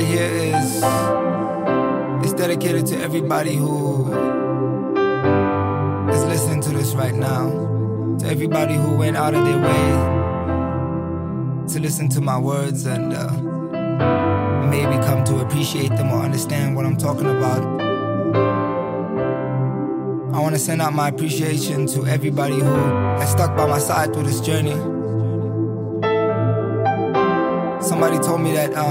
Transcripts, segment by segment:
right here is dedicated to everybody who is listening to this right now. To everybody who went out of their way to listen to my words and maybe come to appreciate them or understand what I'm talking about. I want to send out my appreciation to everybody who has stuck by my side through this journey. Somebody told me that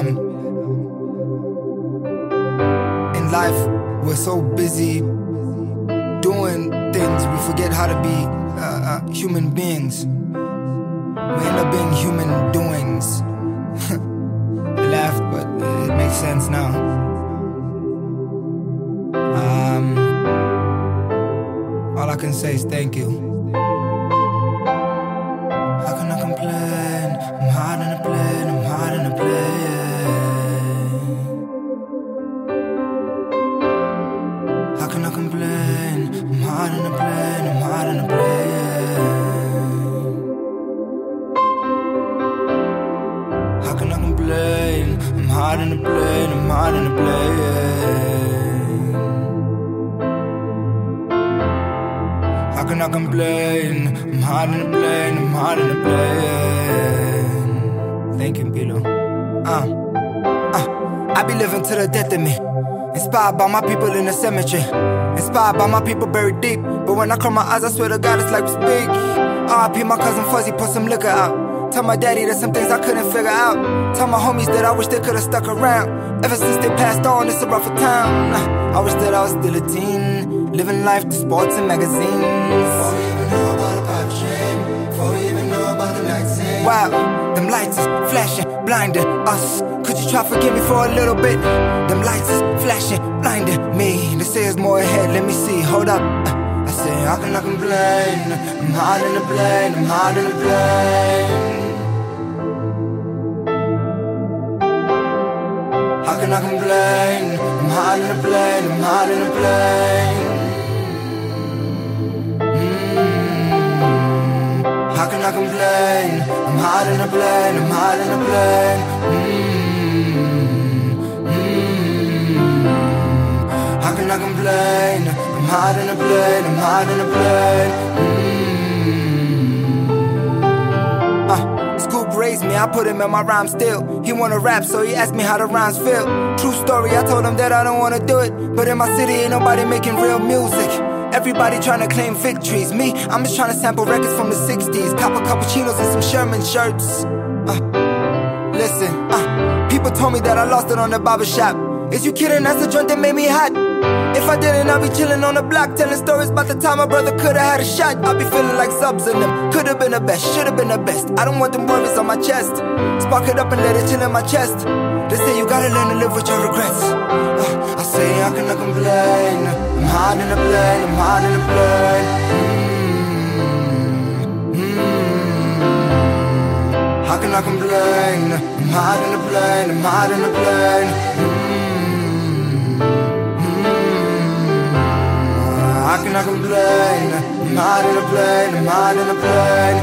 in life we're so busy doing things we forget how to be human beings. We end up being human doings. I laughed, but it makes sense now. All I can say is thank you. How can I complain? I'm hard in the plane, I'm hard in the plane. How can I complain? I'm hard in the plane, I'm hard in the plane. How can I complain? I'm hard in the plane, I'm hard in the plane. How can I complain? I'm hard in the plane, I'm hard in the plane. Thank you, Bilo. I be living to the death of me. Inspired by my people in the cemetery. Inspired by my people buried deep. But when I close my eyes, I swear to God, it's like we speak. R.I.P. my cousin Fuzzy, put some liquor out. Tell my daddy there's some things I couldn't figure out. Tell my homies that I wish they could've stuck around. Ever since they passed on, it's a rougher town. I wish that I was still a teen, living life to sports and magazines. Before we even know about a pipe dream, before we even know about the night scene. Wow, them lights is flashing, blinding us. Could you try forgive me for a little bit? Them lights is flashing, blinding me. They say there's more ahead, let me see, hold up. I say, how can I complain? I'm hard in the plane, I'm hard in the plane. How can I complain? I'm hard in the plane, I'm hard in the plane. How can I complain? I'm hard in the plane, I'm hard in the plane. How can I complain? I'm hard in the plane, I'm hard in the plane. Scoop raised me, I put him in my rhyme still. He wanna rap, so he asked me how the rhymes feel. True story, I told him that I don't wanna do it. But in my city ain't nobody making real music. Everybody tryna claim victories. Me, I'm just tryna sample records from the 60s. Cop a cappuccinos and some Sherman shirts. Listen, people told me that I lost it on the barbershop. Is you kidding? That's the joint that made me hot. If I didn't, I'd be chillin' on the block, telling stories about the time my brother could've had a shot. I'd be feeling like subs in them. Could've been the best, should've been the best. I don't want them worries on my chest. Spark it up and let it chill in my chest. They say you gotta learn to live with your regrets. I say, how can I complain? I'm hard in the plane, I'm hard in the plane. How can I complain? I'm hard in the plane, I'm hard in the plane. How can I complain? I'm hard in the plane, I'm hard in the plane.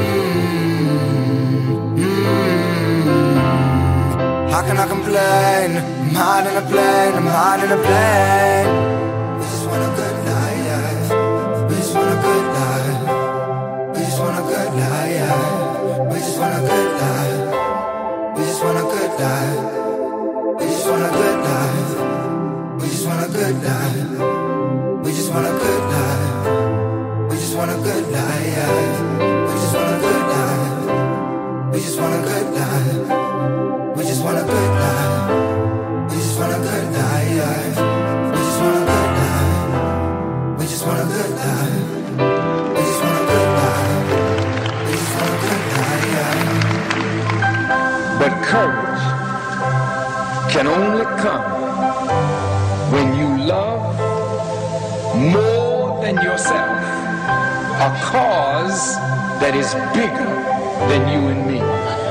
How can I complain? I'm hard in the plane, I'm hard in the plane. We just want a good life. We just want a good life. We just want a good life. We just want a good life. We just want a good life. We just want a good life. We just want a good life. We just want a good life. We just want a good life. We just want a good life. We just want a good life. We just want a good life. We just want a good life. We just want a good life. We just want a good life. We just want a good life. We just want a good life. But courage can only come when you love more than yourself, a cause that is bigger than you and me.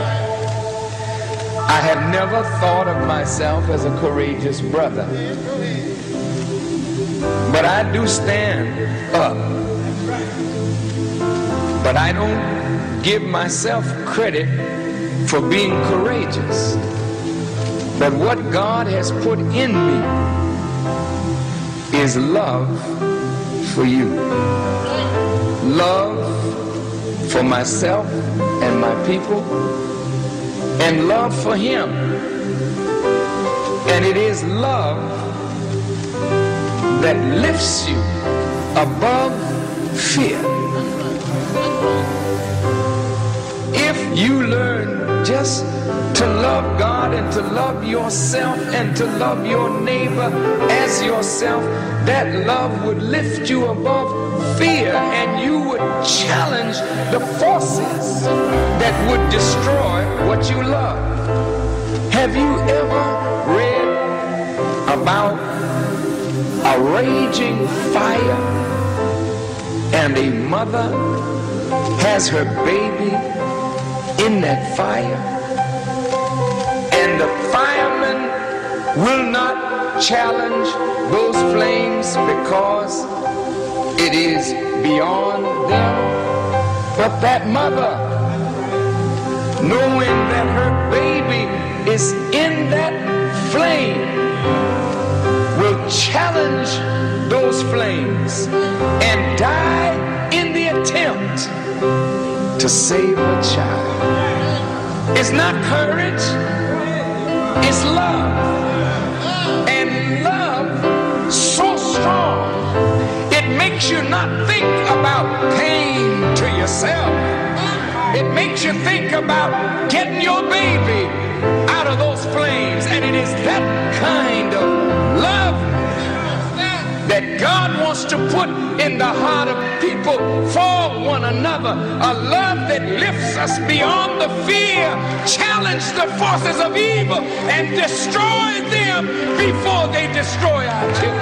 I have never thought of myself as a courageous brother, but I do stand up. But I don't give myself credit for being courageous. But what God has put in me is love for you. Love for myself and my people, and love for him. And it is love that lifts you above fear. If you learn just to love God and to love yourself and to love your neighbor as yourself, that love would lift you above fear, and you would challenge the forces that would destroy what you love. Have you ever read about a raging fire and a mother has her baby in that fire, and the firemen will not challenge those flames because it is beyond them? But that mother, knowing that her baby is in that flame, will challenge those flames and die in the attempt to save her child. It's not courage, it's love. And love so strong, it makes you not think about pain to yourself. It makes you think about getting your baby out of those flames. And it is that kind of love that God wants to put in the heart of people for one another. A love that lifts us beyond the fear, challenge the forces of evil, and destroy them before they destroy our children.